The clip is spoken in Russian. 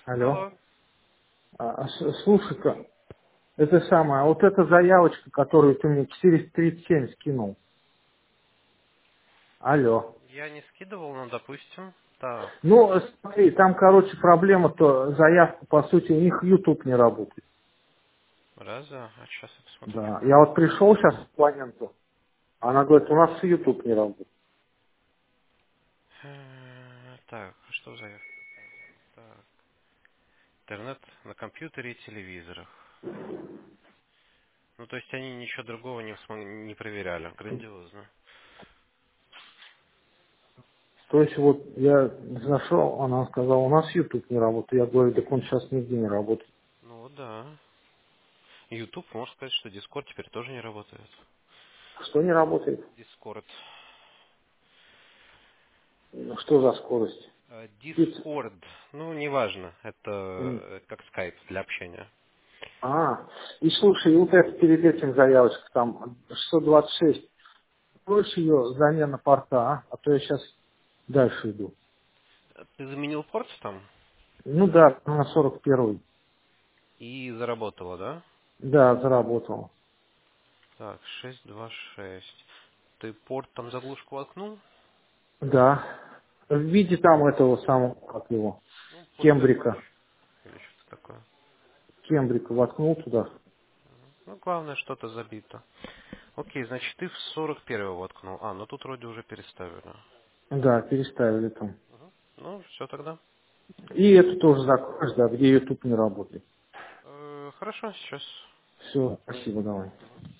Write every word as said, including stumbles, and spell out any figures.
Алло. Алло. А, с- слушай-ка, это самое, а вот эта заявочка, которую ты мне четыреста тридцать семь скинул. Алло. Я не скидывал, но допустим. Так. Ну, смотри, там, короче, проблема-то, заявка, по сути, у них YouTube не работает. Разве? А сейчас я посмотрю, Да. что Я там. вот пришел сейчас к абоненту, она говорит, у нас YouTube не работает. Э, Так, а что в заявке указано? Так. Интернет на компьютере и телевизорах. Ну, то есть они ничего другого не, смог- не проверяли. Грандиозно. То есть вот я зашел, она сказала, у нас YouTube не работает. Я говорю, так он сейчас нигде не работает. Ну вот да. YouTube, можно сказать, что Discord теперь тоже не работает. Что не работает? Discord. Ну, что за скорость? Э, Пицца. Discord. Ну, неважно. Это М. э, как Skype для общения. А, и слушай, и вот это перед этим заявочка, там, шестьсот двадцать шесть, больше ее замена порта, а? А то я сейчас дальше иду. Э, Ты заменил порт там Ну да, на сорок первый. и заработала, да? Да, заработал. Так, шесть два шесть. Ты порт там заглушку воткнул? Да. В виде там этого самого, как его, Ну, пустой Кембрика. ключ или что-то такое. Кембрика воткнул туда. Ну, главное, что-то забито. Окей, значит, ты в сорок первый воткнул. А, ну тут вроде уже переставили. Да, переставили там. Мгм. Ну, все тогда. И эту тоже закроешь, да, где YouTube не работает. Э, хорошо, сейчас. Все, спасибо, давай. Мгм.